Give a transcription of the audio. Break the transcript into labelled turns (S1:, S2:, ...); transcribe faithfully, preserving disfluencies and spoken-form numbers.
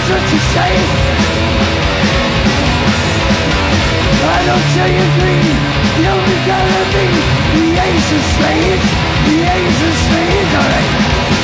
S1: That's what you say. I don't tell you agree. You only gotta be the ace of spades. The ace of spades, alright.